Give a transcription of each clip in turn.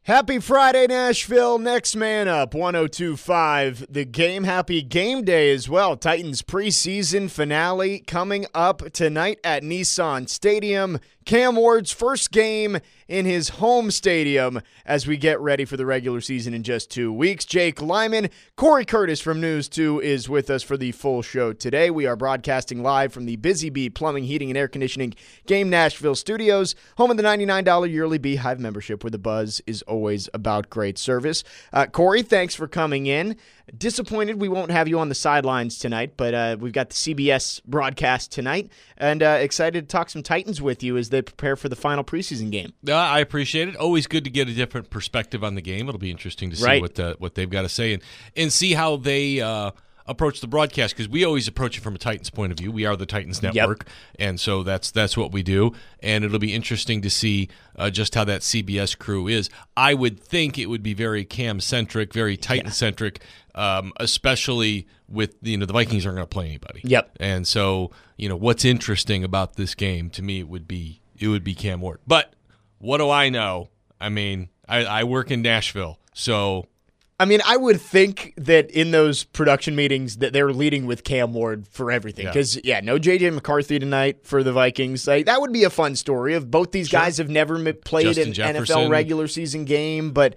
Happy Friday, Nashville. Next man up, 102.5. The Game. Happy game day as well. Titans preseason finale coming up tonight at Nissan Stadium. Cam Ward's first game in his home stadium as we get ready for the regular season in just 2 weeks. Jake Lyman, Corey Curtis from News 2 is with us for the full show today. We are broadcasting live from the Busy Bee Plumbing, Heating, and Air Conditioning Game Nashville studios, home of the $99 yearly Beehive membership where the buzz is always about great service. Corey, thanks for coming in. Disappointed we won't have you on the sidelines tonight, but we've got the CBS broadcast tonight, and excited to talk some Titans with you as they prepare for the final preseason game. I appreciate it. Always good to get a different perspective on the game. It'll be interesting to see what they've got to say and see how they approach the broadcast, because we always approach it from a Titans point of view. We are the Titans Network, and so that's what we do. And it'll be interesting to see just how that CBS crew is. I would think it would be very Cam-centric, very Titan-centric, especially with the Vikings aren't going to play anybody. Yep. And so what's interesting about this game to me would be Cam Ward. But what do I know? I mean, I work in Nashville, so. I mean, I would think that in those production meetings that they're leading with Cam Ward for everything. Because, no J.J. McCarthy tonight for the Vikings. Like, that would be a fun story if both these guys have never played Justin an Jefferson. NFL regular season game. But,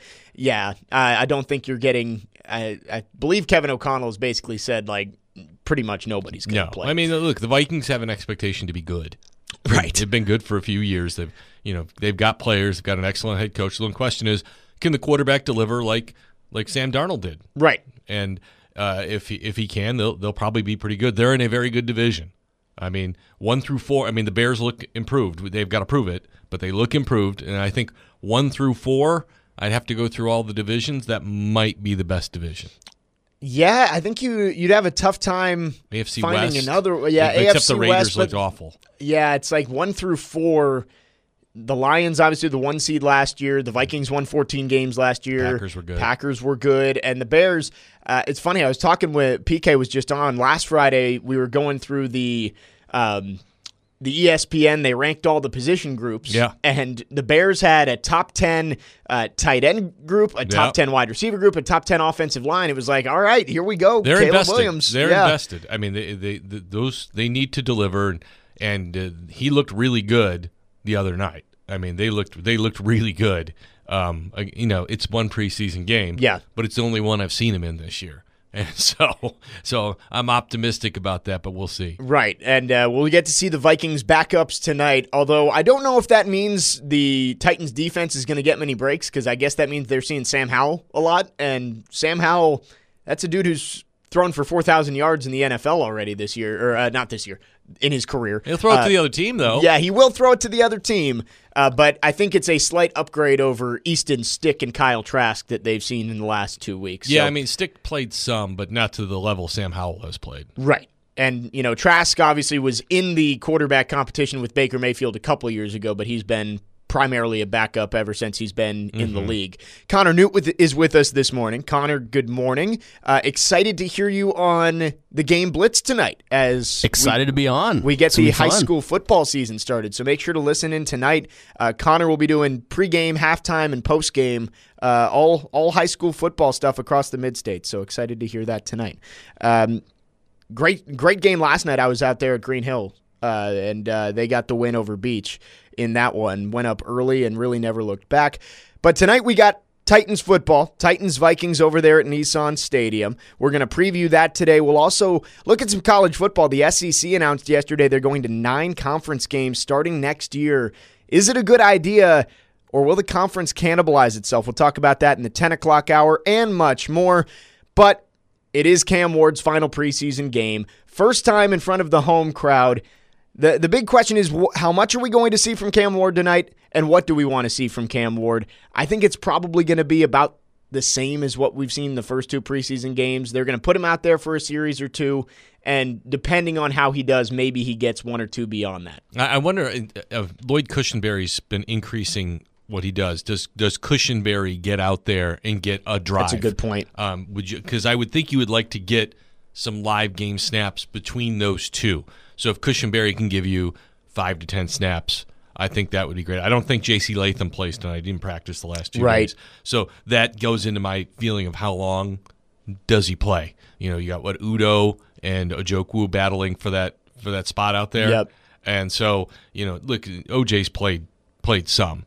I don't think you're getting I believe Kevin O'Connell has basically said, pretty much nobody's going to play. I mean, look, the Vikings have an expectation to be good. Right. They've been good for a few years. They've got players. They've got an excellent head coach. The one question is, can the quarterback deliver like Sam Darnold did? Right. And if he can, they'll probably be pretty good. They're in a very good division. I mean, 1 through 4. I mean, the Bears look improved. They've got to prove it, but they look improved. And I think 1 through 4, I'd have to go through all the divisions. That might be the best division. Yeah, I think you'd have a tough time AFC finding West. another. Yeah, except AFC the Raiders West, looked awful. Yeah, it's 1 through 4. The Lions, obviously, the 1 seed last year. The Vikings won 14 games last year. Packers were good. And the Bears, it's funny, I was talking with, PK was just on. Last Friday, we were going through the ESPN. They ranked all the position groups. Yeah. And the Bears had a top 10 tight end group, a top 10 wide receiver group, a top 10 offensive line. It was like, all right, here we go. They're Caleb invested. Williams. They're invested. I mean, they need to deliver, and he looked really good the other night. I mean, they looked really good. It's one preseason game, but it's the only one I've seen him in this year, and so I'm optimistic about that. But we'll see. Right, and we'll get to see the Vikings backups tonight. Although I don't know if that means the Titans defense is going to get many breaks, because I guess that means they're seeing Sam Howell a lot, and Sam Howell, that's a dude who's thrown for 4,000 yards in the NFL already this year, or not this year, in his career. He'll throw it to the other team, though. Yeah, he will throw it to the other team, but I think it's a slight upgrade over Easton Stick and Kyle Trask that they've seen in the last 2 weeks. Yeah, I mean, Stick played some, but not to the level Sam Howell has played. Right. And, Trask obviously was in the quarterback competition with Baker Mayfield a couple of years ago, but he's been primarily a backup ever since he's been in the league. Connor Newt is with us this morning. Connor, good morning. Excited to hear you on the Game Blitz tonight. Excited to be on. We get the high school football season started, so make sure to listen in tonight. Connor will be doing pregame, halftime, and postgame, all high school football stuff across the mid-state, so excited to hear that tonight. Great game last night. I was out there at Green Hill, and they got the win over Beach in that one. Went up early and really never looked back. But tonight we got Titans football, Titans-Vikings over there at Nissan Stadium. We're going to preview that today. We'll also look at some college football. The SEC announced yesterday they're going to 9 conference games starting next year. Is it a good idea, or will the conference cannibalize itself? We'll talk about that in the 10 o'clock hour and much more. But it is Cam Ward's final preseason game. First time in front of the home crowd. The big question is, how much are we going to see from Cam Ward tonight, and what do we want to see from Cam Ward? I think it's probably going to be about the same as what we've seen in the first 2 preseason games. They're going to put him out there for a series or 2, and depending on how he does, maybe he gets 1 or 2 beyond that. I wonder, Lloyd Cushenberry's been increasing what he does. Does Cushenberry get out there and get a drive? That's a good point. Because I would think you would like to get some live game snaps between those two. So if Cushenberry can give you 5 to 10 snaps I think that would be great. I don't think J.C. Latham plays tonight. He didn't practice the last 2 Right. days. So that goes into my feeling of how long does he play. You got Udo and Ojokwu battling for that spot out there. Yep. And so, look, OJ's played some.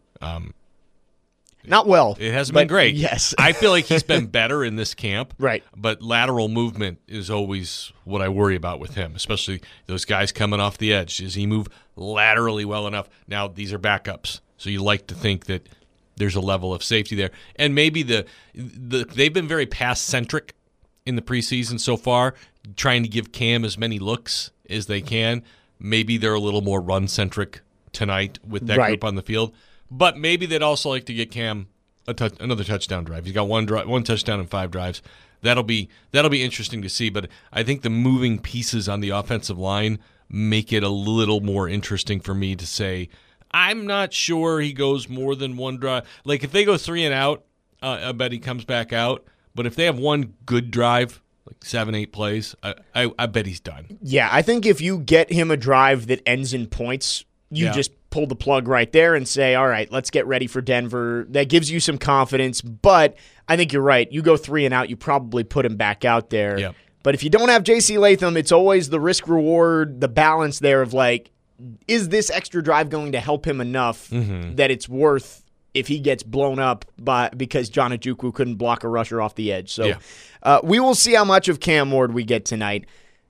Not well. It hasn't been great. Yes. I feel like he's been better in this camp. Right. But lateral movement is always what I worry about with him, especially those guys coming off the edge. Does he move laterally well enough? Now, these are backups, so you like to think that there's a level of safety there. And maybe they've been very pass-centric in the preseason so far, trying to give Cam as many looks as they can. Maybe they're a little more run-centric tonight with that group on the field. But maybe they'd also like to get Cam another touchdown drive. He's got one touchdown and 5 drives. That'll be interesting to see. But I think the moving pieces on the offensive line make it a little more interesting for me to say, I'm not sure he goes more than one drive. Like if they go 3 and out, I bet he comes back out. But if they have one good drive, like 7-8 plays, I bet he's done. Yeah, I think if you get him a drive that ends in points, you just pull the plug right there and say, all right, let's get ready for Denver. That gives you some confidence, but I think you're right. You go 3 and out, you probably put him back out there. Yep. But if you don't have J.C. Latham, it's always the risk-reward, the balance there of like, is this extra drive going to help him enough that it's worth if he gets blown up because John Ojukwu couldn't block a rusher off the edge. So we will see how much of Cam Ward we get tonight.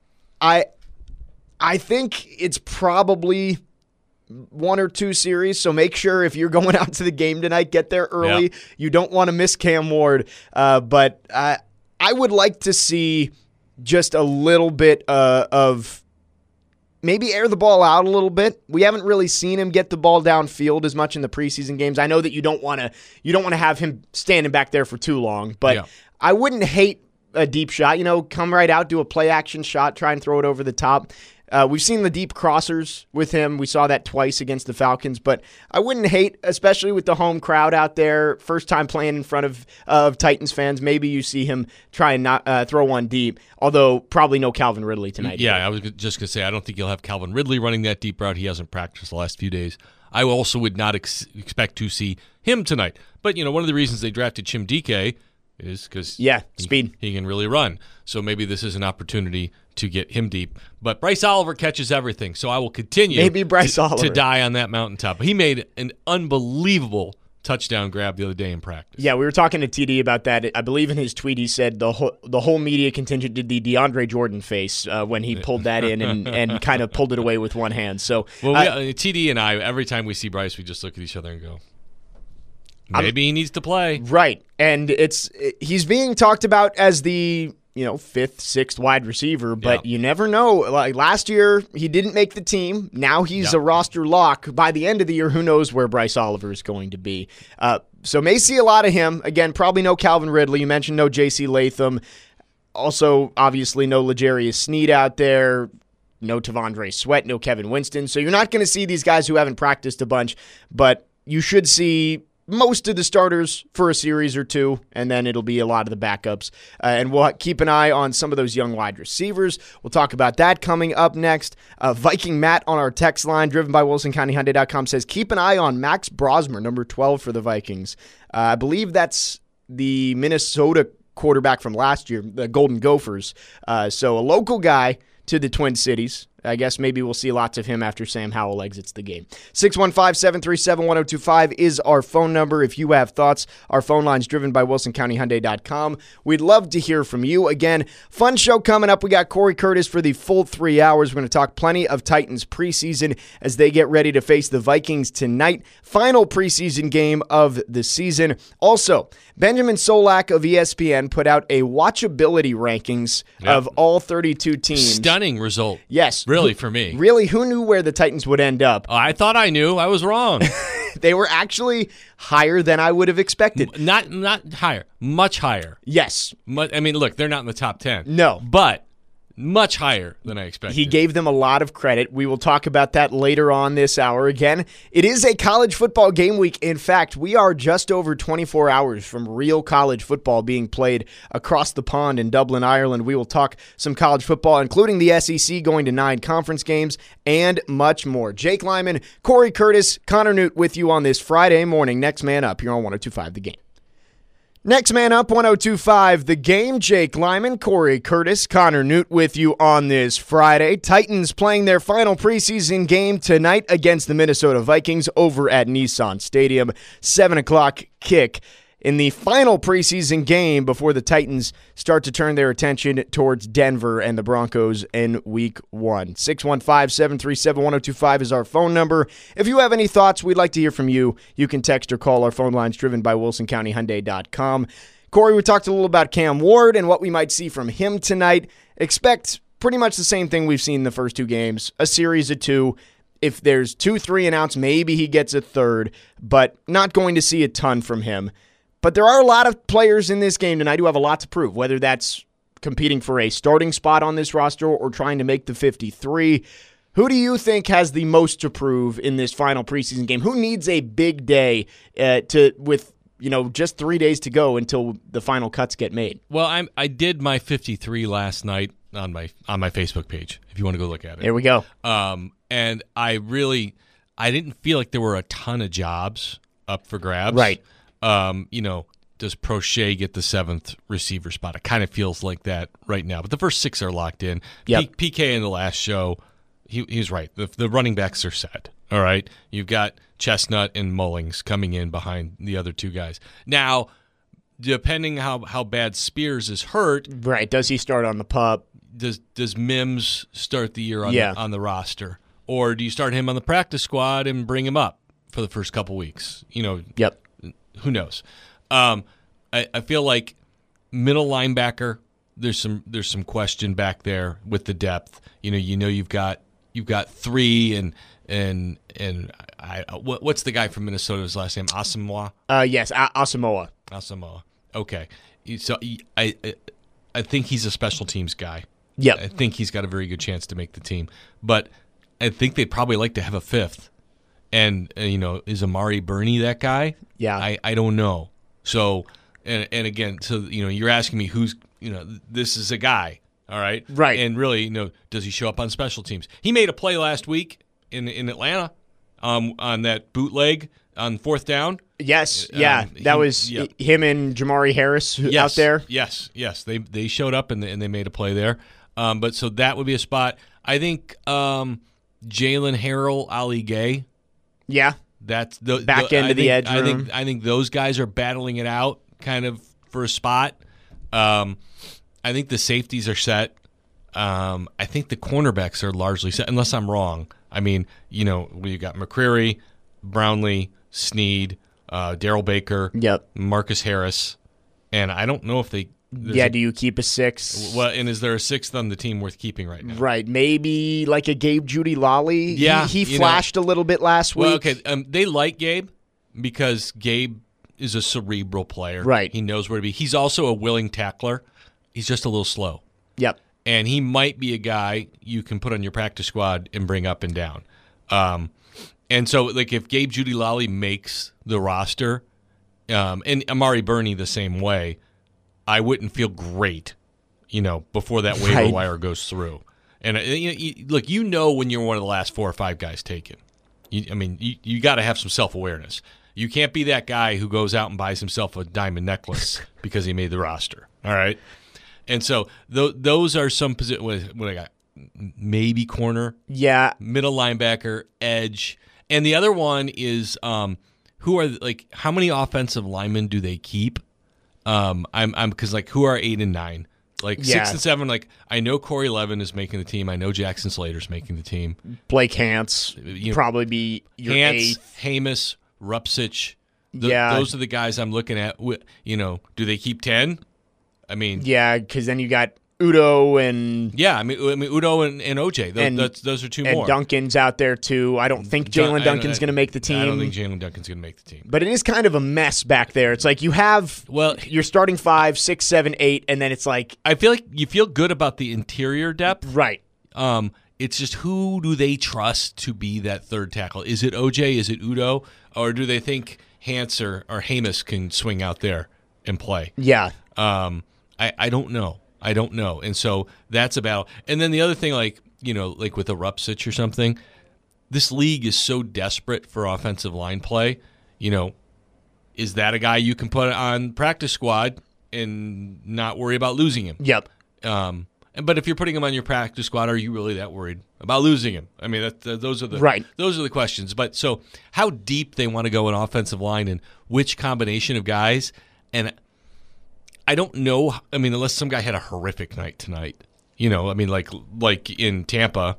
I think it's probably 1 or 2 series, so make sure if you're going out to the game tonight, get there early. Yeah. You don't want to miss Cam Ward, but I would like to see just a little bit of maybe air the ball out a little bit. We haven't really seen him get the ball downfield as much in the preseason games. I know that you don't want to have him standing back there for too long, but I wouldn't hate a deep shot. Come right out, do a play action shot, try and throw it over the top. We've seen the deep crossers with him. We saw that twice against the Falcons, but I wouldn't hate, especially with the home crowd out there, first time playing in front of Titans fans, maybe you see him try and not throw one deep, although probably no Calvin Ridley tonight. Yeah, I was just going to say, I don't think you'll have Calvin Ridley running that deep route. He hasn't practiced the last few days. I also would not expect to see him tonight. But, one of the reasons they drafted Chim Dike is because speed. He can really run. So maybe this is an opportunity to get him deep. But Bryce Oliver catches everything, so I will continue to die on that mountaintop. He made an unbelievable touchdown grab the other day in practice. Yeah, we were talking to TD about that. I believe in his tweet he said the whole media contingent did the DeAndre Jordan face when he pulled that in and kind of pulled it away with one hand. So TD and I, every time we see Bryce, we just look at each other and go, maybe he needs to play. Right. And he's being talked about as the 5th, 6th wide receiver, but you never know. Like last year, he didn't make the team. Now he's a roster lock. By the end of the year, who knows where Bryce Oliver is going to be. So may see a lot of him. Again, probably no Calvin Ridley. You mentioned no J.C. Latham. Also, obviously, no L'Jarius Sneed out there. No T'Vondre Sweat, no Kevin Winston. So you're not going to see these guys who haven't practiced a bunch, but you should see most of the starters for a series or 2, and then it'll be a lot of the backups. And we'll keep an eye on some of those young wide receivers. We'll talk about that coming up next. Viking Matt on our text line, driven by WilsonCountyHyundai.com, says, keep an eye on Max Brosmer, number 12 for the Vikings. I believe that's the Minnesota quarterback from last year, the Golden Gophers. So a local guy to the Twin Cities. I guess maybe we'll see lots of him after Sam Howell exits the game. 615-737-1025 is our phone number. If you have thoughts, our phone line's driven by WilsonCountyHyundai.com. We'd love to hear from you. Again, fun show coming up. We got Corey Curtis for the full 3 hours. We're going to talk plenty of Titans preseason as they get ready to face the Vikings tonight. Final preseason game of the season. Also, Benjamin Solak of ESPN put out a watchability rankings of all 32 teams. Stunning result. Yes. Really, for me. Really, who knew where the Titans would end up? I thought I knew. I was wrong. They were actually higher than I would have expected. Not higher. Much higher. Yes. I mean, look, they're not in the top 10. No. But much higher than I expected. He gave them a lot of credit. We will talk about that later on this hour. Again, it is a college football game week. In fact, we are just over 24 hours from real college football being played across the pond in Dublin, Ireland. We will talk some college football, including the SEC going to 9 conference games and much more. Jake Lyman, Corey Curtis, Connor Newt with you on this Friday morning. Next Man Up here on 102.5 The Game. Next Man Up, 102.5 The Game. Jake Lyman, Corey Curtis, Connor Newt with you on this Friday. Titans playing their final preseason game tonight against the Minnesota Vikings over at Nissan Stadium. 7 o'clock kick in the final preseason game before the Titans start to turn their attention towards Denver and the Broncos in Week 1. 615-737-1025 is our phone number. If you have any thoughts, we'd like to hear from you. You can text or call our phone lines driven by WilsonCountyHyundai.com. Corey, we talked a little about Cam Ward and what we might see from him tonight. Expect pretty much the same thing we've seen in the first 2 games, a series of 2. If there's 2, 3 and outs, maybe he gets a third, but not going to see a ton from him. But there are a lot of players in this game tonight who have a lot to prove, whether that's competing for a starting spot on this roster or trying to make the 53. Who do you think has the most to prove in this final preseason game? Who needs a big day with just 3 days to go until the final cuts get made? Well, I did my 53 last night on my Facebook page, if you want to go look at it. There we go. And I didn't feel like there were a ton of jobs up for grabs. Right. Does Prochet get the 7th receiver spot? It kind of feels like that right now. But the first 6 are locked in. Yep. PK in the last show, he was right. The running backs are set. All right. You've got Chestnut and Mullings coming in behind the other 2 guys. Now, depending how bad Spears is hurt. Right. Does he start on the pup? Does Mims start the year on the roster? Or do you start him on the practice squad and bring him up for the first couple weeks? Yep. Who knows? I feel like middle linebacker. There's some question back there with the depth. You've got 3 and what's the guy from Minnesota's last name? Asamoah. Yes, Asamoah. Asamoah. Okay. So I think he's a special teams guy. Yep. I think he's got a very good chance to make the team. But I think they'd probably like to have a 5th. And, is Amari Burney that guy? Yeah. I don't know. So, and again, so, you're asking me who's, this is a guy, all right? Right. And really, does he show up on special teams? He made a play last week in Atlanta on that bootleg on 4th down. Yes, yeah. That was him and Jamari Harris out there. Yes. They showed up and they made a play there. But so that would be a spot. I think Jalen Harrell, Ali Gay. Yeah, that's the back end of the edge room. I think those guys are battling it out, kind of for a spot. I think the safeties are set. I think the cornerbacks are largely set, unless I'm wrong. I mean, we got McCreary, Brownlee, Snead, Darrell Baker, Marcus Harris, and I don't know if they. Do you keep a 6? Well, and is there a 6th on the team worth keeping right now? Right, maybe like a Gabe Judy Lolly. Yeah, he flashed a little bit last week. Well, okay, they like Gabe because Gabe is a cerebral player. Right, he knows where to be. He's also a willing tackler. He's just a little slow. Yep, and he might be a guy you can put on your practice squad and bring up and down. And so, like, if Gabe Judy Lolly makes the roster, and Amari Burney the same way, I wouldn't feel great, before that waiver wire goes through. And look, when you're one of the last 4 or 5 guys taken. You got to have some self-awareness. You can't be that guy who goes out and buys himself a diamond necklace because he made the roster. All right, and so those are some positions. What I got? Maybe corner. Yeah, middle linebacker, edge, and the other one is who are how many offensive linemen do they keep? I'm because who are 8 and 9? 6 and 7. I know Corey Levin is making the team. I know Jackson Slater's making the team. Blake Hance probably be your 8th. Hamas, Rupsich. Those are the guys I'm looking at. Do they keep 10? I mean, because then you got Udo and I mean Udo and OJ. Those are two more. And Duncan's out there too. I don't think Jalen Duncan's going to make the team. I don't think Jalen Duncan's going to make the team. But it is kind of a mess back there. It's like you have you're starting 5, 6, 7, 8, and then it's like I feel like you feel good about the interior depth, right? It's just who do they trust to be that third tackle? Is it OJ? Is it Udo? Or do they think Hance or Hamas can swing out there and play? Yeah. I don't know. I don't know. And so that's about – and then the other thing, like with a Rupsich or something, this league is so desperate for offensive line play. Is that a guy you can put on practice squad and not worry about losing him? Yep. But if you're putting him on your practice squad, are you really that worried about losing him? I mean, those are the questions. But so how deep they want to go in offensive line and which combination of guys, and I don't know. I mean, unless some guy had a horrific night tonight, I mean, like in Tampa,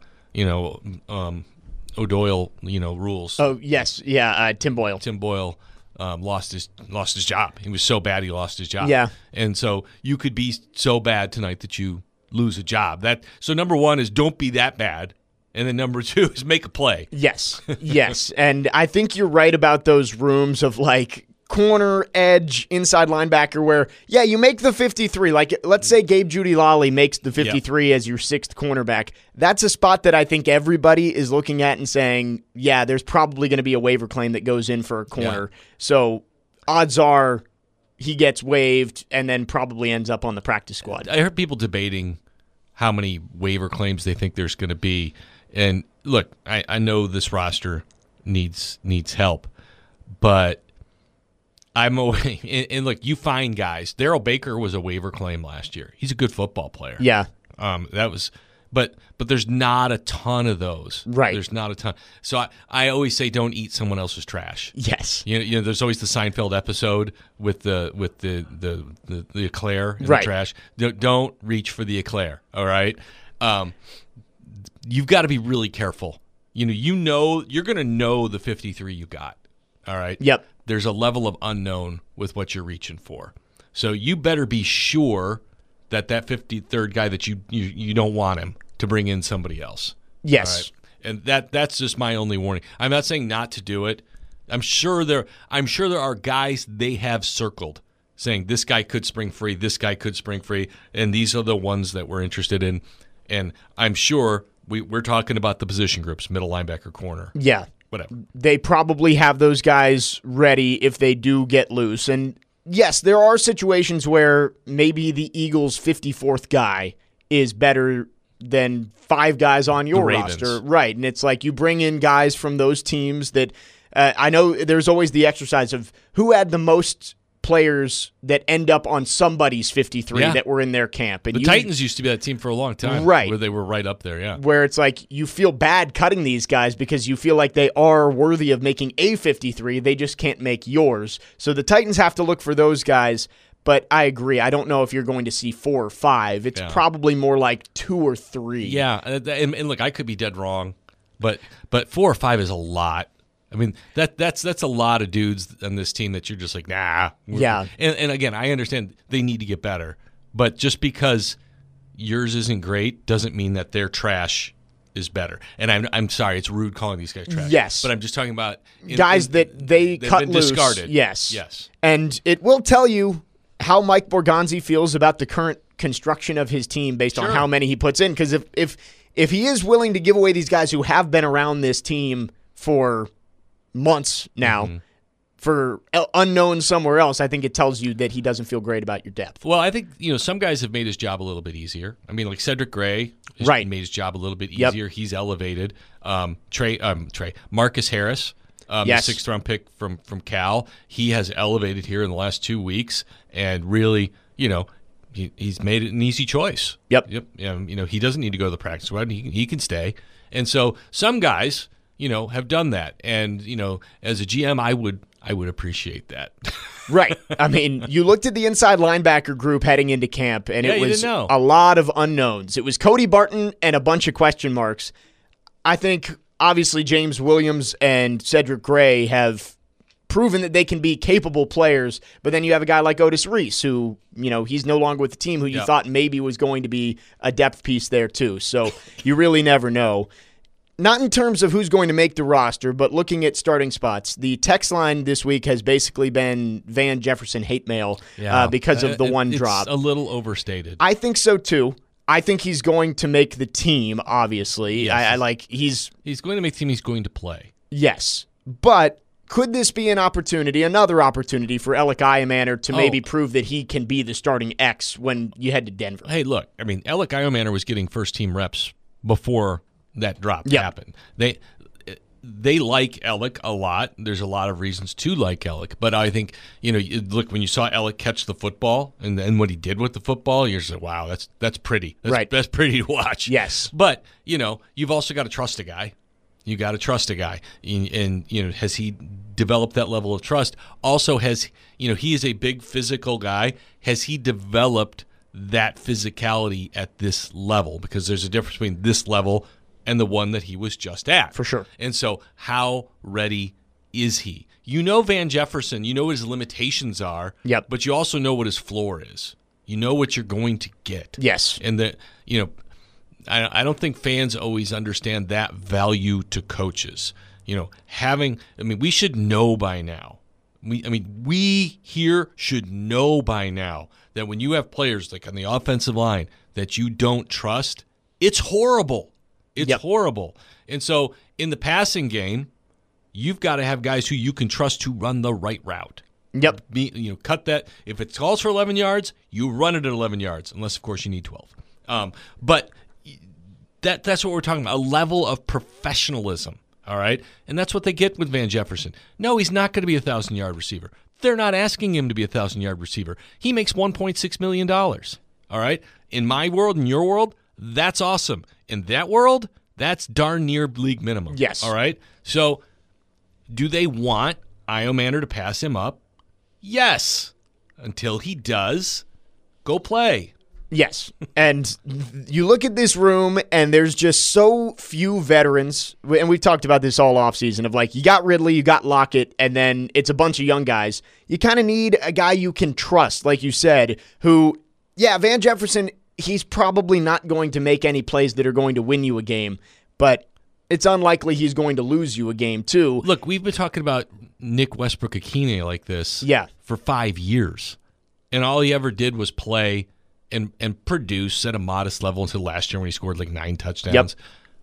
O'Doyle, rules. Oh yes, yeah. Tim Boyle. Tim Boyle lost his job. He was so bad he lost his job. Yeah, and so you could be so bad tonight that you lose a job. So number one is don't be that bad, and then number two is make a play. Yes, and I think you're right about those rooms of like corner, edge, inside linebacker where, you make the 53. Like, let's say Gabe Jeudy-Lally makes the 53 as your sixth cornerback. That's a spot that I think everybody is looking at and saying, there's probably going to be a waiver claim that goes in for a corner. Yeah. So odds are he gets waived and then probably ends up on the practice squad. I heard people debating how many waiver claims they think there's going to be. And look, I know this roster needs help, but I'm away. And look, you find guys. Darrell Baker was a waiver claim last year. He's a good football player. Yeah. That was, but there's not a ton of those. Right. There's not a ton. So I always say don't eat someone else's trash. Yes. There's always the Seinfeld episode with the eclair in right. the trash. Don't reach for the eclair. All right. You've got to be really careful. You're going to know the 53 you got. All right. Yep. There's a level of unknown with what you're reaching for. So you better be sure that 53rd guy that you don't want him to bring in somebody else. Yes. Right? And that's just my only warning. I'm not saying not to do it. I'm sure there are guys they have circled saying this guy could spring free, this guy could spring free, and these are the ones that we're interested in. And I'm sure we're talking about the position groups, middle linebacker, corner. Yeah. Whatever. They probably have those guys ready if they do get loose. And yes, there are situations where maybe the Eagles' 54th guy is better than 5 guys on your roster. Right. And it's like you bring in guys from those teams that I know there's always the exercise of who had the most players that end up on somebody's 53 that were in their camp. And the Titans used to be that team for a long time. Right. Where they were right up there, yeah. Where it's like you feel bad cutting these guys because you feel like they are worthy of making a 53. They just can't make yours. So the Titans have to look for those guys. But I agree. I don't know if you're going to see 4 or 5. It's probably more like 2 or 3. Yeah. And look, I could be dead wrong. But 4 or 5 is a lot. I mean, that's a lot of dudes on this team that you're just like, nah. Yeah. And again, I understand they need to get better. But just because yours isn't great doesn't mean that their trash is better. And I'm sorry, it's rude calling these guys trash. Yes. But I'm just talking about guys that they cut been loose. Discarded. Yes. And it will tell you how Mike Borgonzi feels about the current construction of his team based on how many he puts in. Because if he is willing to give away these guys who have been around this team for months now for unknown somewhere else, I think it tells you that he doesn't feel great about your depth. Well, I think some guys have made his job a little bit easier. I mean, like Cedric Gray has made his job a little bit easier. Yep. He's elevated. Marcus Harris, the 6th round pick from Cal, he has elevated here in the last 2 weeks and really, he's made it an easy choice. Yep. He doesn't need to go to the practice squad. He can stay. And so some guys have done that. And, as a GM, I would appreciate that. Right. I mean, you looked at the inside linebacker group heading into camp, and it was a lot of unknowns. It was Cody Barton and a bunch of question marks. I think, obviously, James Williams and Cedric Gray have proven that they can be capable players. But then you have a guy like Otis Reese, who, he's no longer with the team, who you thought maybe was going to be a depth piece there too. So you really never know. Not in terms of who's going to make the roster, but looking at starting spots. The text line this week has basically been Van Jefferson hate mail because of the one drop. It's a little overstated. I think so too. I think he's going to make the team, obviously. Yes. He's going to make the team. He's going to play. Yes. But could this be another opportunity for Alec Iomanner to maybe prove that he can be the starting X when you head to Denver? Hey, look, Alec Iomanner was getting first-team reps before that drop happened. They like Alec a lot. There's a lot of reasons to like Alec, but I think look, when you saw Alec catch the football and what he did with the football, you're just like, wow, that's pretty. That's pretty to watch. Yes, but you've also got to trust a guy. You got to trust a guy, and has he developed that level of trust? Also, he is a big physical guy. Has he developed that physicality at this level? Because there's a difference between this level and the one that he was just at. For sure. And so how ready is he? Van Jefferson, what his limitations are, but you also know what his floor is. You know what you're going to get. Yes. And I don't think fans always understand that value to coaches. We should know by now. We here should know by now that when you have players like on the offensive line that you don't trust, it's horrible. It's horrible. And so in the passing game, you've got to have guys who you can trust to run the right route. Yep. Cut that. If it calls for 11 yards, you run it at 11 yards, unless, of course, you need 12. But that's what we're talking about, a level of professionalism, all right? And that's what they get with Van Jefferson. No, he's not going to be a 1,000-yard receiver. They're not asking him to be a 1,000-yard receiver. He makes $1.6 million, all right? In my world, in your world, that's awesome. In that world, that's darn near league minimum. Yes. All right? So do they want Iomanner to pass him up? Yes. Until he does, go play. Yes. And you look at this room, and there's just so few veterans, and we've talked about this all offseason, of you got Ridley, you got Lockett, and then it's a bunch of young guys. You kind of need a guy you can trust, like you said, who, Van Jefferson, he's probably not going to make any plays that are going to win you a game, but it's unlikely he's going to lose you a game, too. Look, we've been talking about Nick Westbrook-Akine like this for 5 years, and all he ever did was play and produce at a modest level until last year when he scored 9 touchdowns.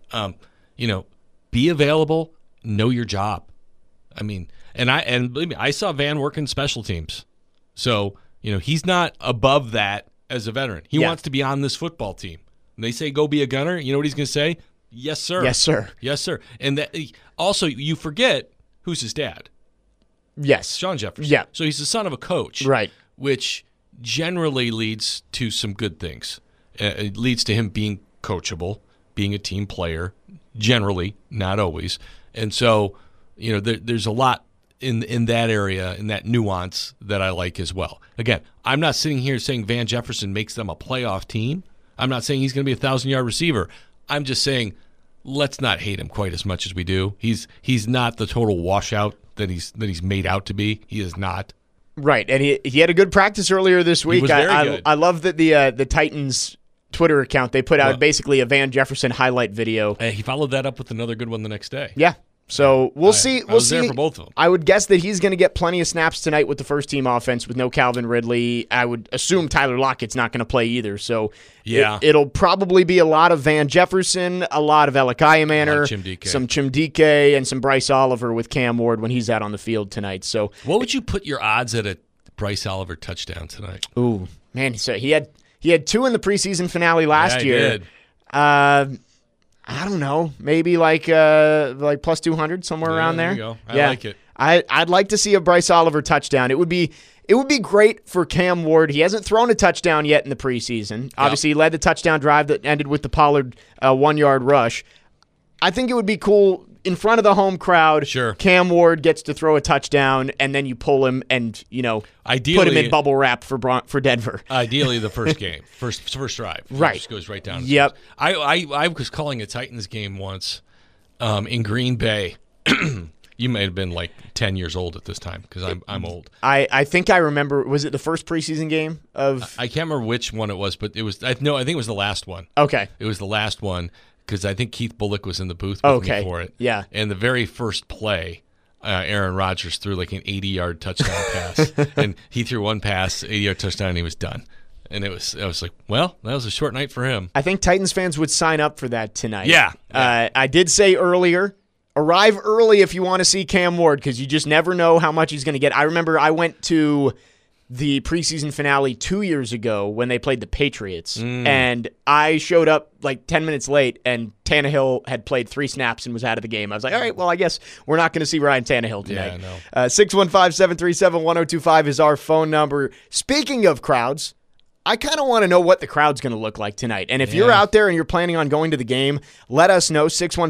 Be available, know your job. And believe me, I saw Van working special teams. So, he's not above that as a veteran. He wants to be on this football team. When they say go be a gunner, you know what he's going to say? Yes, sir. Yes, sir. Yes, sir. And also, you forget who's his dad. Yes. Shawn Jefferson. Yeah. So he's the son of a coach. Right. Which generally leads to some good things. It leads to him being coachable, being a team player, generally, not always. And so, there's a lot in that area, in that nuance that I like as well. Again, I'm not sitting here saying Van Jefferson makes them a playoff team. I'm not saying he's going to be a 1,000-yard receiver. I'm just saying let's not hate him quite as much as we do. He's not the total washout that he's made out to be. He is not. Right, and he had a good practice earlier this week. He was very good. I love that the Titans Twitter account, they put out basically a Van Jefferson highlight video. He followed that up with another good one the next day. Yeah. So we'll see. I was there for both of them. I would guess that he's going to get plenty of snaps tonight with the first team offense with no Calvin Ridley. I would assume Tyler Lockett's not going to play either. So it'll probably be a lot of Van Jefferson, a lot of Alec Iomanner, some Chimdike, and some Bryce Oliver with Cam Ward when he's out on the field tonight. So what would you put your odds at a Bryce Oliver touchdown tonight? Ooh, man, so he had 2 in the preseason finale last year. He did. I don't know, maybe like plus 200 somewhere around there. There you go. I like it. I'd like to see a Bryce Oliver touchdown. It would be great for Cam Ward. He hasn't thrown a touchdown yet in the preseason. Yep. Obviously, he led the touchdown drive that ended with the Pollard 1-yard rush. I think it would be cool in front of the home crowd. Sure. Cam Ward gets to throw a touchdown, and then you pull him and ideally, put him in bubble wrap for Denver. Ideally, the first game, first drive, right? Just goes right down. Yep. I was calling a Titans game once in Green Bay, You may have been like 10 years old at this time because I'm old. I think I remember. Was it the first preseason game of? I can't remember which one it was, but it was. I think it was the last one. Okay, it was the last one because I think Keith Bullock was in the booth with me for it. Yeah, and the very first play, Aaron Rodgers threw like an 80-yard touchdown pass, and he threw one pass, 80-yard touchdown, and he was done. And I was like, well, that was a short night for him. I think Titans fans would sign up for that tonight. Yeah. I did say earlier, arrive early if you want to see Cam Ward because you just never know how much he's going to get. I remember I went to the preseason finale 2 years ago when they played the Patriots, and I showed up like 10 minutes late, and Tannehill had played 3 snaps and was out of the game. I was like, all right, well, I guess we're not going to see Ryan Tannehill tonight. Yeah, I know. 615-737-1025 is our phone number. Speaking of crowds, I kind of want to know what the crowd's going to look like tonight. And if you're out there and you're planning on going to the game, let us know,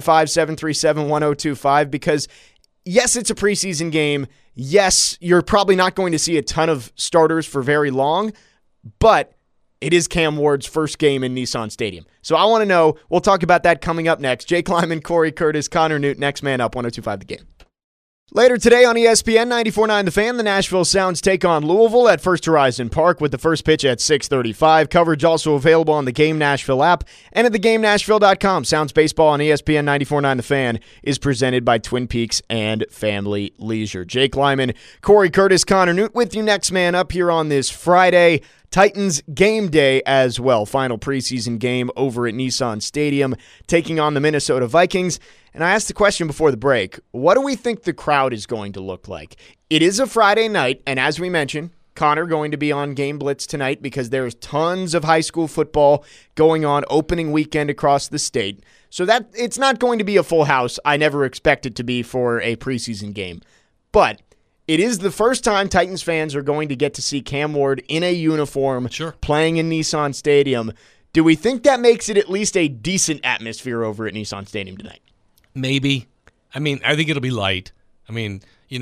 615-737-1025, because, yes, it's a preseason game. Yes, you're probably not going to see a ton of starters for very long, but it is Cam Ward's first game in Nissan Stadium. So I want to know. We'll talk about that coming up next. Jake Lyman, Corey Curtis, Connor Newt, next man up, 1025 The Game. Later today on ESPN 94.9 The Fan, the Nashville Sounds take on Louisville at First Horizon Park with the first pitch at 6:35. Coverage also available on the Game Nashville app and at thegamenashville.com. Sounds baseball on ESPN 94.9 The Fan is presented by Twin Peaks and Family Leisure. Jake Lyman, Corey Curtis, Connor Newt with you next man up here on this Friday. Titans game day as well. Final preseason game over at Nissan Stadium, taking on the Minnesota Vikings. And I asked the question before the break, what do we think the crowd is going to look like? It is a Friday night, and as we mentioned, Connor going to be on Game Blitz tonight because there's tons of high school football going on opening weekend across the state. So that it's not going to be a full house. I never expect it to be for a preseason game. But it is the first time Titans fans are going to get to see Cam Ward in a uniform playing in Nissan Stadium. Do we think that makes it at least a decent atmosphere over at Nissan Stadium tonight? Maybe. I mean, I think it'll be light. I mean,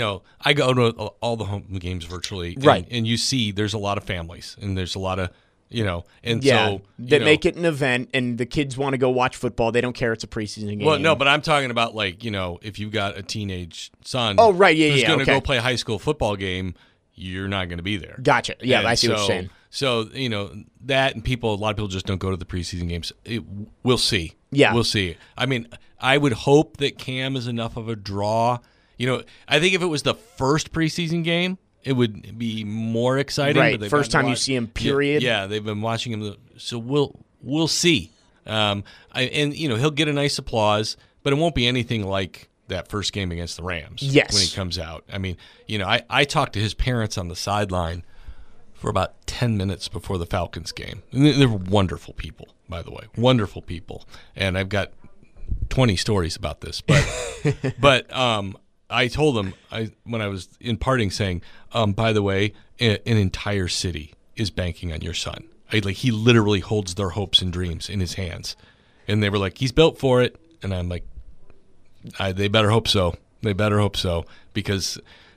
I go to all the home games virtually. Right. And you see there's a lot of families and there's a lot of, and that make it an event and the kids want to go watch football. They don't care it's a preseason game. Well, no, but I'm talking about if you've got a teenage son who's going to go play a high school football game, you're not going to be there. Gotcha. Yeah, and I see what you're saying. So, that and a lot of people just don't go to the preseason games. We'll see. Yeah. We'll see. I mean, I would hope that Cam is enough of a draw. I think if it was the first preseason game, it would be more exciting. Right, but first time you see him, period. Yeah, they've been watching him. So we'll see. And he'll get a nice applause, but it won't be anything like that first game against the Rams. Yes. When he comes out. I mean, I talked to his parents on the sideline for about 10 minutes before the Falcons game. And they're wonderful people, by the way. Wonderful people. And I've got 20 stories about this. But I told them when I was in parting saying, by the way, an entire city is banking on your son. He literally holds their hopes and dreams in his hands. And they were like, he's built for it. And I'm like, they better hope so. They better hope so. Because,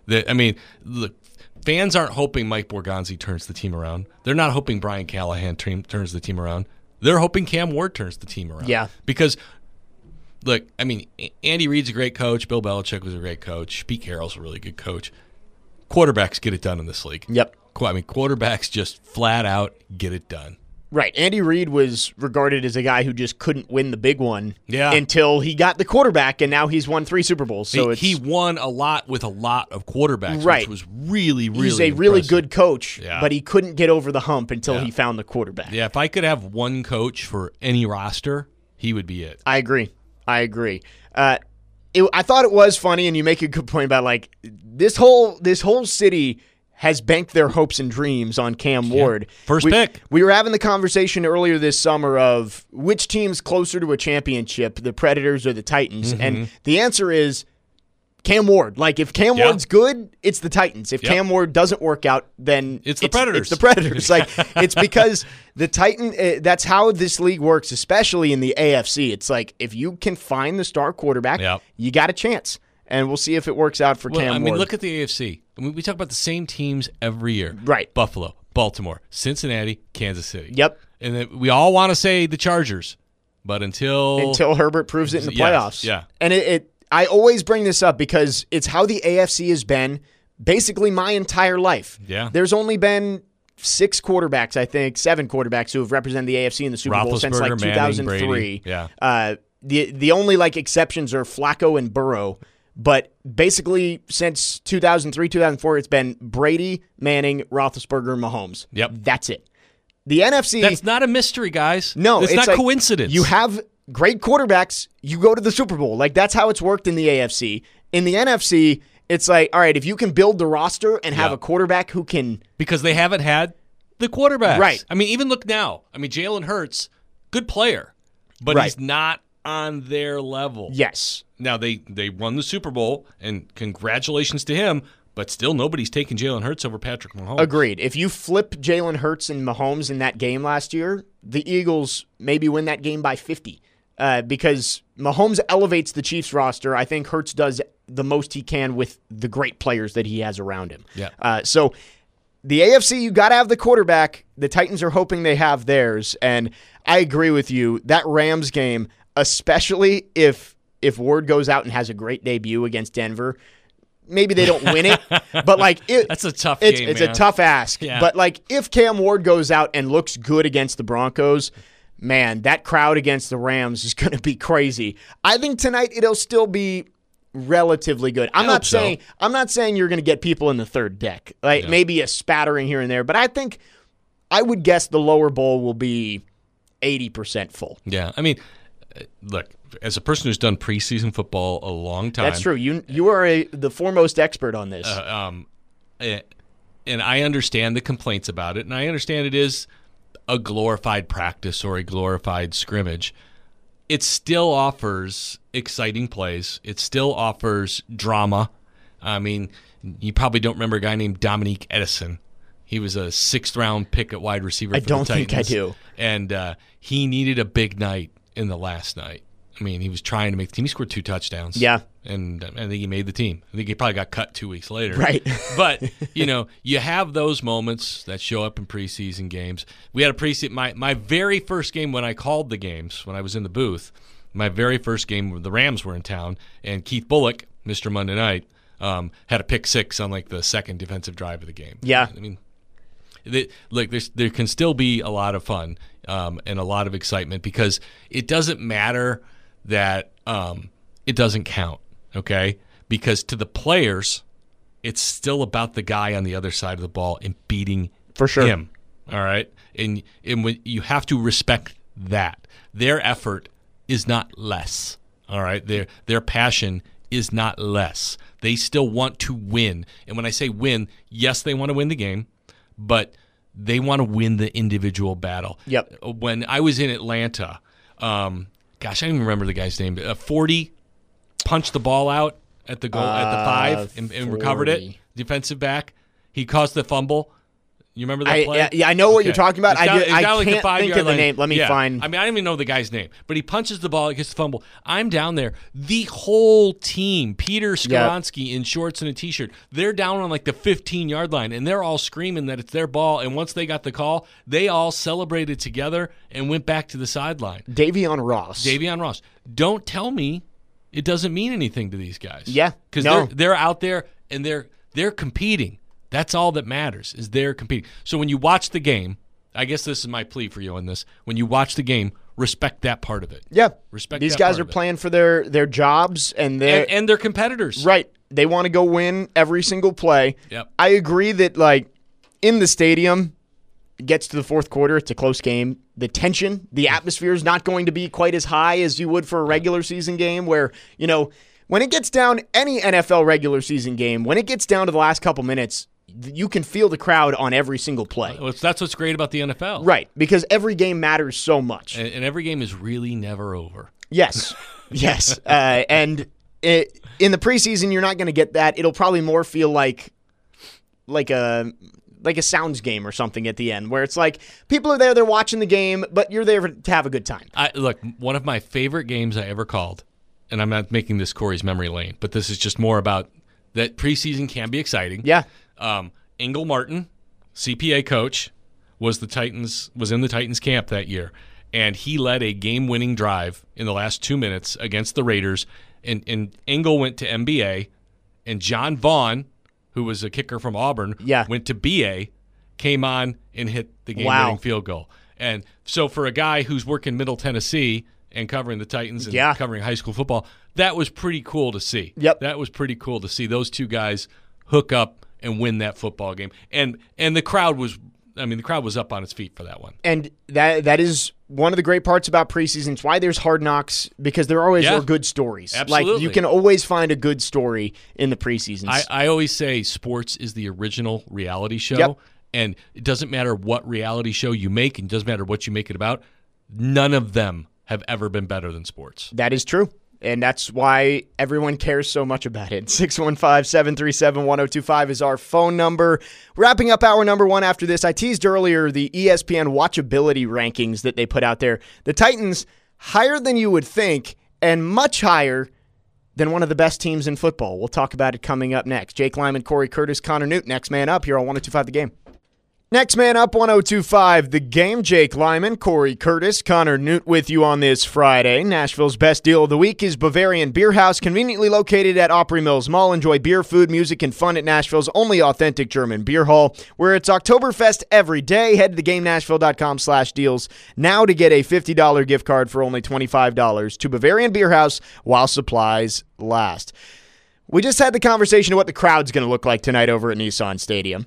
look, fans aren't hoping Mike Borgonzi turns the team around. They're not hoping Brian Callahan turns the team around. They're hoping Cam Ward turns the team around. Yeah. Because, look, Andy Reid's a great coach. Bill Belichick was a great coach. Pete Carroll's a really good coach. Quarterbacks get it done in this league. Yep. Quarterbacks just flat out get it done. Right. Andy Reid was regarded as a guy who just couldn't win the big one until he got the quarterback, and now he's won 3 Super Bowls. So he won a lot with a lot of quarterbacks, right. Which was really, really He's a impressive. really good coach, but he couldn't get over the hump until he found the quarterback. Yeah, if I could have one coach for any roster, he would be it. I agree. I thought it was funny, and you make a good point about this whole city has banked their hopes and dreams on Cam Ward. First pick. We were having the conversation earlier this summer of which team's closer to a championship, the Predators or the Titans, and the answer is Cam Ward. If Cam Ward's good, it's the Titans. If Cam Ward doesn't work out, then it's the Predators. It's the Predators. It's because the Titan. That's how this league works, especially in the AFC. It's if you can find the star quarterback, you got a chance. And we'll see if it works out for Cam Ward. Look at the AFC. We talk about the same teams every year. Right. Buffalo, Baltimore, Cincinnati, Kansas City. Yep. And then we all want to say the Chargers, but until Herbert proves it in the playoffs. Yeah. And I always bring this up because it's how the AFC has been basically my entire life. Yeah. There's only been 6 quarterbacks, I think, 7 quarterbacks who have represented the AFC in the Super Bowl since like 2003. Manning, yeah. The only like exceptions are Flacco and Burrow, but basically since 2003, 2004, it's been Brady, Manning, Roethlisberger, Mahomes. Yep. That's it. The NFC... That's not a mystery, guys. No. It's not like, coincidence. You have great quarterbacks, you go to the Super Bowl. Like, that's how it's worked in the AFC. In the NFC, it's like, all right, if you can build the roster and have a quarterback who can... Because they haven't had the quarterbacks. Right. I mean, even look now. I mean, Jalen Hurts, good player, but he's not on their level. Yes. Now, they won the Super Bowl, and congratulations to him, but still nobody's taking Jalen Hurts over Patrick Mahomes. Agreed. If you flip Jalen Hurts and Mahomes in that game last year, the Eagles maybe win that game by 50 because Mahomes elevates the Chiefs roster. I think Hurts does the most he can with the great players that he has around him. Yeah. So the AFC, you got to have the quarterback. The Titans are hoping they have theirs, and I agree with you. That Rams game, especially if Ward goes out and has a great debut against Denver, maybe they don't win it, but like that's a tough game. It's a tough ask. Yeah. But like if Cam Ward goes out and looks good against the Broncos, man, that crowd against the Rams is going to be crazy. I think tonight it'll still be relatively good. I'm not saying you're going to get people in the third deck. Like maybe a spattering here and there, but I would guess the lower bowl will be 80% full. Yeah. I mean, look, as a person who's done preseason football a long time. That's true. You are the foremost expert on this. And I understand the complaints about it, and I understand it is a glorified practice or a glorified scrimmage. It still offers exciting plays. It still offers drama. I mean, you probably don't remember a guy named Dominique Edison. He was a 6th-round pick at wide receiver for the Titans. I don't think I do. And he needed a big night in the last night. I mean, he was trying to make the team. He scored 2 touchdowns. Yeah. And I think he made the team. I think he probably got cut 2 weeks later. Right. But, you have those moments that show up in preseason games. We had a preseason. My very first game when I called the games, when I was in the booth, my very first game, the Rams were in town, and Keith Bullock, Mr. Monday Night, had a pick 6 on like the second defensive drive of the game. Yeah. I mean, there can still be a lot of fun and a lot of excitement because it doesn't matter that it doesn't count, okay? Because to the players, it's still about the guy on the other side of the ball and beating him, all right? And when you have to respect that. Their effort is not less, all right? Their passion is not less. They still want to win. And when I say win, yes, they want to win the game, but they want to win the individual battle. Yep. When I was in Atlanta, I don't even remember the guy's name. 40 punched the ball out at the goal at the 5 and recovered it. Defensive back. He caused the fumble. You remember that play? Yeah, I know what you're talking about. I can't think of the line. name. Let me find. I mean, I don't even know the guy's name, but he punches the ball, it gets the fumble. I'm down there. The whole team, Peter Skoronsky in shorts and a T-shirt, they're down on like the 15-yard line, and they're all screaming that it's their ball. And once they got the call, they all celebrated together and went back to the sideline. Davion Ross. Don't tell me it doesn't mean anything to these guys. Yeah, because they're out there and they're competing. That's all that matters, is they're competing. So when you watch the game, I guess this is my plea for you on this. When you watch the game, respect that part of it. Yeah. Respect these guys are playing for their jobs and their competitors. Right. They want to go win every single play. Yep. I agree that like in the stadium, it gets to the fourth quarter, it's a close game. The tension, the atmosphere is not going to be quite as high as you would for a regular season game where, when it gets down, any NFL regular season game, when it gets down to the last couple minutes, you can feel the crowd on every single play. Well, that's what's great about the NFL. Right, because every game matters so much. And every game is really never over. Yes, yes. In the preseason, you're not going to get that. It'll probably more feel like a Sounds game or something at the end, where it's like people are there, they're watching the game, but you're there to have a good time. Look, one of my favorite games I ever called, and I'm not making this Corey's memory lane, but this is just more about that preseason can be exciting. Yeah. Engel Martin, CPA coach, was in the Titans camp that year, and he led a game-winning drive in the last 2 minutes against the Raiders, and Engel went to MBA, and John Vaughn, who was a kicker from Auburn, went to BA, came on and hit the game-winning field goal. And so for a guy who's working Middle Tennessee and covering the Titans and covering high school football, that was pretty cool to see. Yep. That was pretty cool to see those two guys hook up and win that football game. And the crowd was up on its feet for that one. And that is one of the great parts about preseason. It's why there's Hard Knocks, because there always are good stories. Absolutely. Like, you can always find a good story in the preseasons. I always say sports is the original reality show. Yep. And it doesn't matter what reality show you make, and it doesn't matter what you make it about. None of them have ever been better than sports. That is true. And that's why everyone cares so much about it. 615-737-1025 is our phone number. Wrapping up hour number one after this, I teased earlier the ESPN watchability rankings that they put out there. The Titans, higher than you would think, and much higher than one of the best teams in football. We'll talk about it coming up next. Jake Lyman, Corey Curtis, Connor Newt, next man up here on 102.5 The Game. Next man up, 102.5 The Game. Jake Lyman, Corey Curtis, Connor Newt with you on this Friday. Nashville's best deal of the week is Bavarian Beer House, conveniently located at Opry Mills Mall. Enjoy beer, food, music, and fun at Nashville's only authentic German beer hall, where it's Oktoberfest every day. Head to theGameNashville.com/deals now to get a $50 gift card for only $25 to Bavarian Beer House while supplies last. We just had the conversation of what the crowd's going to look like tonight over at Nissan Stadium.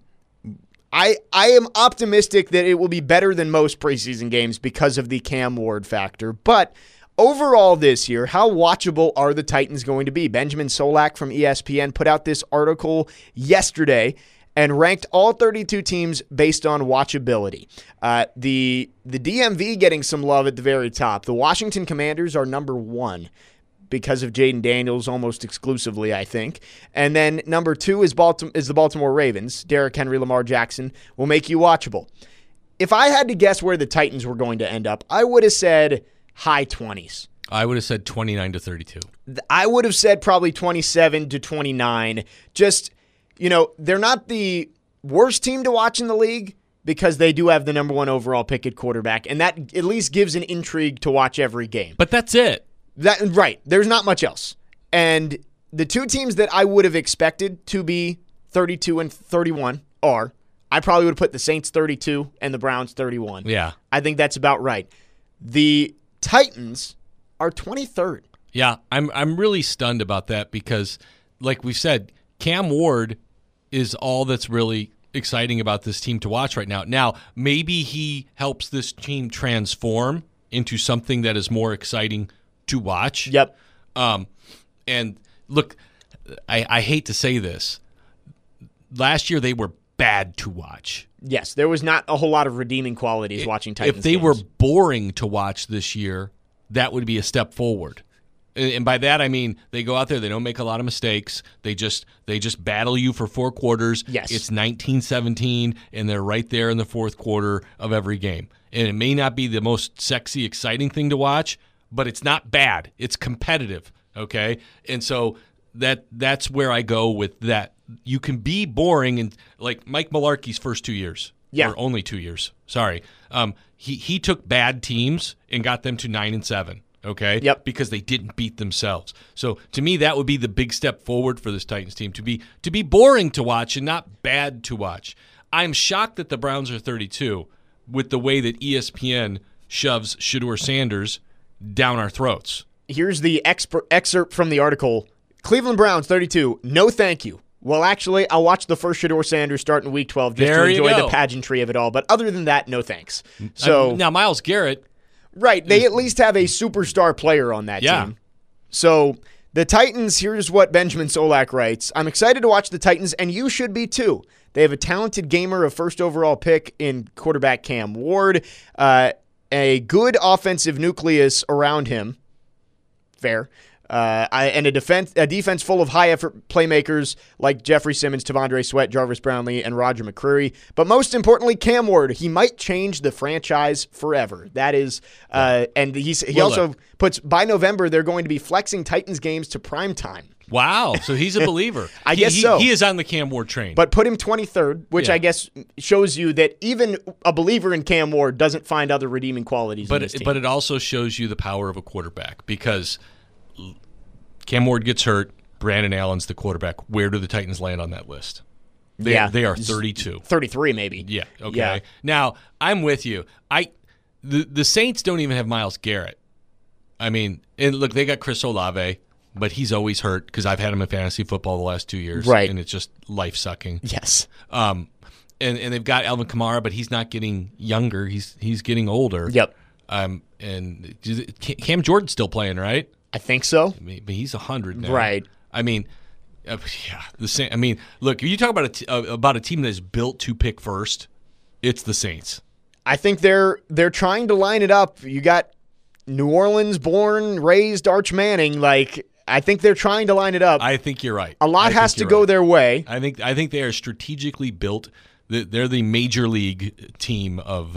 I am optimistic that it will be better than most preseason games because of the Cam Ward factor. But overall this year, how watchable are the Titans going to be? Benjamin Solak from ESPN put out this article yesterday and ranked all 32 teams based on watchability. The DMV getting some love at the very top. The Washington Commanders are number one, because of Jaden Daniels almost exclusively, I think. And then number two is the Baltimore Ravens. Derrick Henry, Lamar Jackson will make you watchable. If I had to guess where the Titans were going to end up, I would have said high 20s. I would have said 29-32. I would have said probably 27-29. Just, they're not the worst team to watch in the league because they do have the number one overall pick at quarterback, and that at least gives an intrigue to watch every game. But that's it. Right. There's not much else. And the two teams that I would have expected to be 32 and 31 are, I probably would have put the Saints 32 and the Browns 31. Yeah. I think that's about right. The Titans are 23rd. Yeah, I'm really stunned about that because, like we said, Cam Ward is all that's really exciting about this team to watch right now. Now, maybe he helps this team transform into something that is more exciting to watch. Yep. And look, I hate to say this. Last year they were bad to watch. Yes, there was not a whole lot of redeeming qualities watching Titans If they games. were boring to watch this year, that would be a step forward. And by that I mean they go out there, they don't make a lot of mistakes. They just battle you for four quarters. Yes. It's 19-17, and they're right there in the fourth quarter of every game. And it may not be the most sexy, exciting thing to watch, but it's not bad. It's competitive, okay? And so that's where I go with that. You can be boring, and like Mike Mularkey's first 2 years, or only 2 years. Sorry, he took bad teams and got them to 9-7. Okay, yep, because they didn't beat themselves. So to me, that would be the big step forward for this Titans team to be boring to watch and not bad to watch. I'm shocked that the Browns are 32 with the way that ESPN shoves Shedeur Sanders down our throats. Here's the excerpt from the article. Cleveland Browns, 32. No, thank you. Well, actually, I'll watch the first Shedeur Sanders start in Week 12 just to enjoy the pageantry of it all. But other than that, no thanks. So now Myles Garrett. Right. They at least have a superstar player on that team. So the Titans, here's what Benjamin Solak writes. I'm excited to watch the Titans, and you should be too. They have a talented gamer, a first overall pick in quarterback Cam Ward, a good offensive nucleus around him. Fair. And a defense full of high-effort playmakers like Jeffrey Simmons, Tavondre Sweat, Jarvis Brownlee, and Roger McCreary. But most importantly, Cam Ward. He might change the franchise forever. That is, and he also puts, by November, they're going to be flexing Titans games to primetime. Wow, so he's a believer. I guess so. He is on the Cam Ward train. But put him 23rd, which I guess shows you that even a believer in Cam Ward doesn't find other redeeming qualities in this team. But it also shows you the power of a quarterback because Cam Ward gets hurt. Brandon Allen's the quarterback. Where do the Titans land on that list? They are 32. 33 maybe. Yeah, okay. Yeah. Now, I'm with you. The Saints don't even have Myles Garrett. I mean, and look, they got Chris Olave, but he's always hurt because I've had him in fantasy football the last 2 years. Right. And it's just life-sucking. Yes. And they've got Alvin Kamara, but he's not getting younger. He's getting older. Yep. And Cam Jordan's still playing, right? I think so. I mean, but he's 100 now. Right. I mean, the same. I mean, look, if you talk about a team that's built to pick first, it's the Saints. I think they're trying to line it up. You got New Orleans born, raised Arch Manning. Like, I think they're trying to line it up. I think you're right. A lot has to go their way. I think they are strategically built. They're the major league team of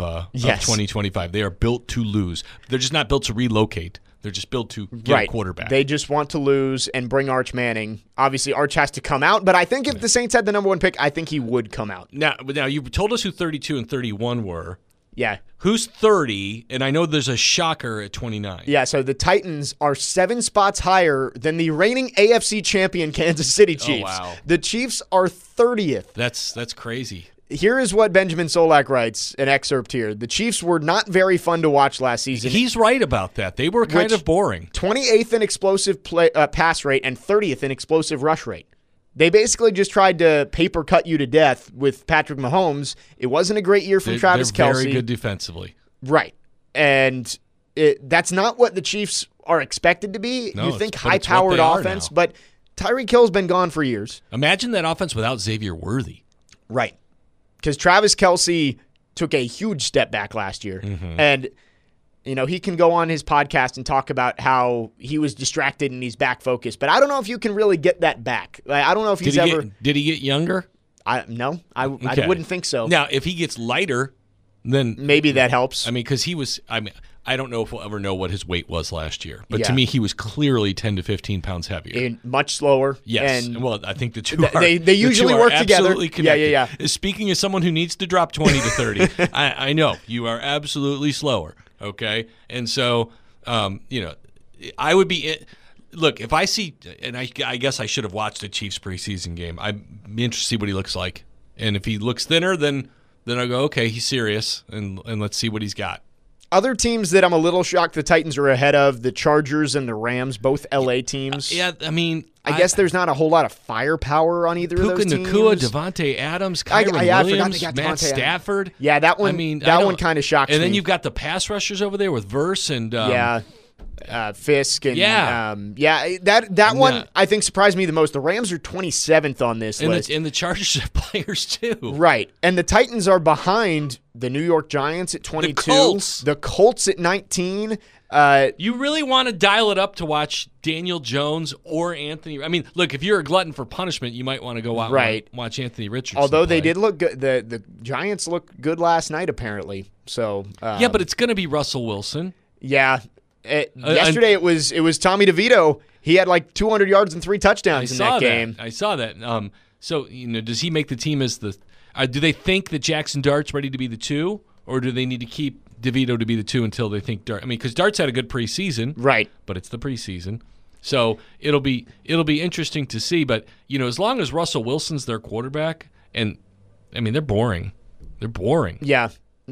2025. They are built to lose. They're just not built to relocate. They're just built to get a quarterback. They just want to lose and bring Arch Manning. Obviously, Arch has to come out, but I think if the Saints had the number one pick, I think he would come out. Now you told us who 32 and 31 were. Yeah. Who's 30? And I know there's a shocker at 29. Yeah, so the Titans are 7 spots higher than the reigning AFC champion Kansas City Chiefs. Oh, wow. The Chiefs are 30th. That's crazy. Here is what Benjamin Solak writes, an excerpt here. The Chiefs were not very fun to watch last season. He's right about that. They were kind of boring. 28th in explosive pass rate and 30th in explosive rush rate. They basically just tried to paper cut you to death with Patrick Mahomes. It wasn't a great year from Travis Kelce. They're very good defensively. Right. And that's not what the Chiefs are expected to be. No, you think high-powered offense, but Tyreek Hill's been gone for years. Imagine that offense without Xavier Worthy. Right. Because Travis Kelce took a huge step back last year. Mm-hmm. And, you know, he can go on his podcast and talk about how he was distracted and he's back focused. But I don't know if you can really get that back. Like, I don't know if he's ever... Did he get younger? No, I wouldn't think so. Now, if he gets lighter, then... Maybe that helps. I mean, because he was... I don't know if we'll ever know what his weight was last year. But to me, he was clearly 10 to 15 pounds heavier. And much slower. Yes. And well, I think the two are... They usually work together. Absolutely connected. Yeah. Speaking as someone who needs to drop 20 to 30, I know. You are absolutely slower. Okay? And so, you know, I would be... Look, if I see... And I guess I should have watched a Chiefs preseason game. I'd be interested to see what he looks like. And if he looks thinner, then I go, okay, he's serious, and let's see what he's got. Other teams that I'm a little shocked the Titans are ahead of, the Chargers and the Rams, both LA teams. Yeah, I mean... I guess there's not a whole lot of firepower on either of those teams. Puka Nacua, Devontae Adams, Kyron Williams, Matt Stafford. Yeah, that one one kind of shocked me. And then you've got the pass rushers over there with Verse and... Fisk and that one I think surprised me the most. The Rams are 27th on this list, and the Chargers have players too. Right, and the Titans are behind the New York Giants at 22, the Colts at 19. You really want to dial it up to watch Daniel Jones or Anthony. I mean, look, if you're a glutton for punishment, you might want to go out and watch Anthony Richardson. Although they did look good, the Giants looked good last night apparently. So yeah, but it's going to be Russell Wilson. Yeah. Yesterday it was Tommy DeVito. He had like 200 yards and 3 touchdowns in that game. I saw that. So does he make the team as the? Do they think that Jackson Dart's ready to be the 2, or do they need to keep DeVito to be the 2 until they think Dart? I mean, because Dart's had a good preseason, right? But it's the preseason, so it'll be interesting to see. But as long as Russell Wilson's their quarterback, and I mean they're boring. They're boring. Yeah,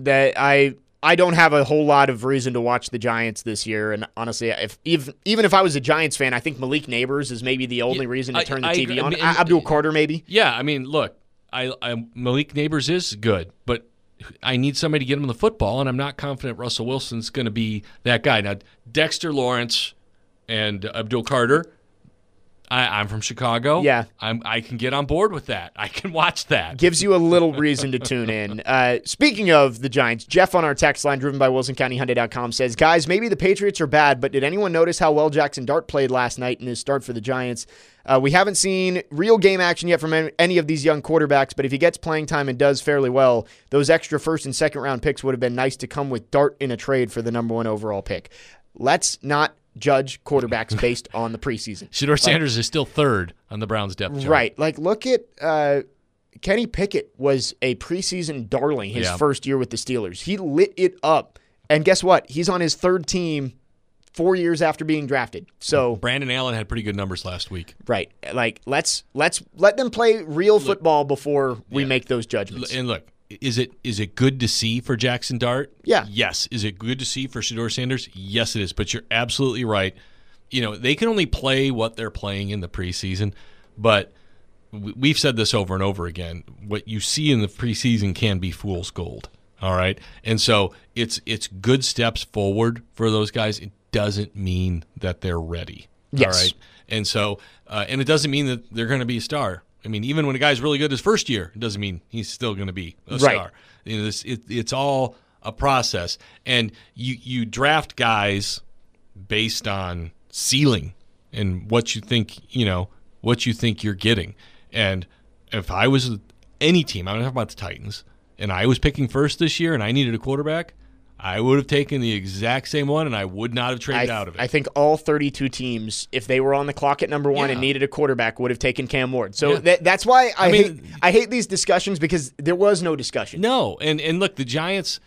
I don't have a whole lot of reason to watch the Giants this year, and honestly, even if I was a Giants fan, I think Malik Neighbors is maybe the only reason to turn the TV on. Abdul Carter, maybe. Yeah, I mean, look, Malik Neighbors is good, but I need somebody to get him the football, and I'm not confident Russell Wilson's going to be that guy. Now, Dexter Lawrence and Abdul Carter. I'm from Chicago. Yeah. I can get on board with that. I can watch that. Gives you a little reason to tune in. Speaking of the Giants, Jeff on our text line, driven by WilsonCountyHyundai.com, says, guys, maybe the Patriots are bad, but did anyone notice how well Jackson Dart played last night in his start for the Giants? We haven't seen real game action yet from any of these young quarterbacks, but if he gets playing time and does fairly well, those extra first and second round picks would have been nice to come with Dart in a trade for the number 1 overall pick. Let's not judge quarterbacks based on the preseason. Shedeur Sanders is still 3rd on the Browns depth chart. Right. Like, look at Kenny Pickett was a preseason darling his first year with the Steelers. He lit it up. And guess what? He's on his 3rd team 4 years after being drafted. So Brandon Allen had pretty good numbers last week. Right. Like, let's let them play real football before we make those judgments. And look, is it good to see for Jackson Dart? Yeah. Yes. Is it good to see for Shedeur Sanders? Yes, it is. But you're absolutely right. They can only play what they're playing in the preseason, but we've said this over and over again. What you see in the preseason can be fool's gold. All right, and so it's good steps forward for those guys. It doesn't mean that they're ready. Yes. All right, and so and it doesn't mean that they're going to be a star. I mean, even when a guy's really good his first year, it doesn't mean he's still going to be a star. It's all a process, and you draft guys based on ceiling and what you think you're getting. And if I was any team, I'm talking about the Titans, and I was picking first this year and I needed a quarterback, I would have taken the exact same one and I would not have traded out of it. I think all 32 teams, if they were on the clock at number one and needed a quarterback, would have taken Cam Ward. So that's why I hate these discussions, because there was no discussion. No, and look, the Giants,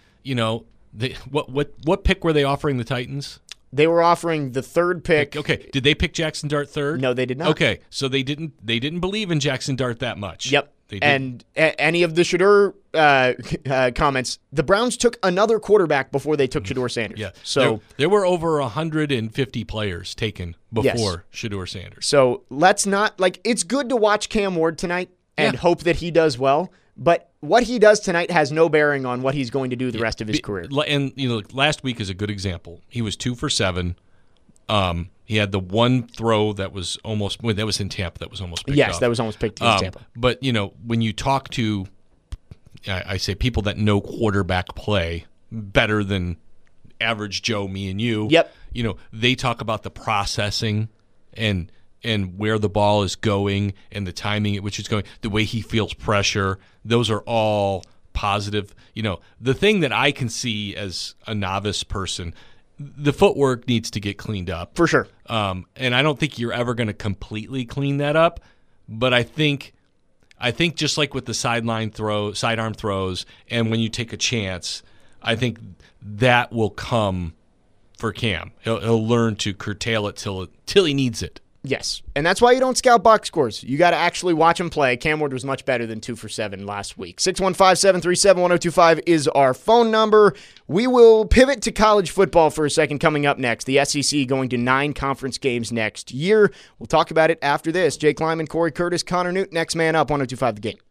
what pick were they offering the Titans? They were offering the third pick. Okay, did they pick Jackson Dart third? No, they did not. Okay, so they didn't believe in Jackson Dart that much. Yep. And any of the Shedeur comments, the Browns took another quarterback before they took Shedeur Sanders. Yeah. So there were over 150 players taken before Shedeur Sanders. So let's not, it's good to watch Cam Ward tonight and hope that he does well, but what he does tonight has no bearing on what he's going to do the rest of his career. And last week is a good example. He was 2 for 7. He had the one throw that was in Tampa that was almost picked Yes, off. That was almost picked in Tampa. But, when you talk to, I say people that know quarterback play better than average Joe, me and you, yep. They talk about the processing and where the ball is going and the timing at which it's going, the way he feels pressure. Those are all positive. The thing that I can see as a novice person, the footwork needs to get cleaned up. For sure. And I don't think you're ever going to completely clean that up. But I think just like with the sidearm throws, and when you take a chance, I think that will come for Cam. He'll learn to curtail it till he needs it. Yes, and that's why you don't scout box scores. You got to actually watch him play. Cam Ward was much better than 2 for 7 last week. 615-737-1025 is our phone number. We will pivot to college football for a second coming up next. The SEC going to 9 conference games next year. We'll talk about it after this. Jake Lyman, Corey Curtis, Connor Newt, next man up, 1025 The Game.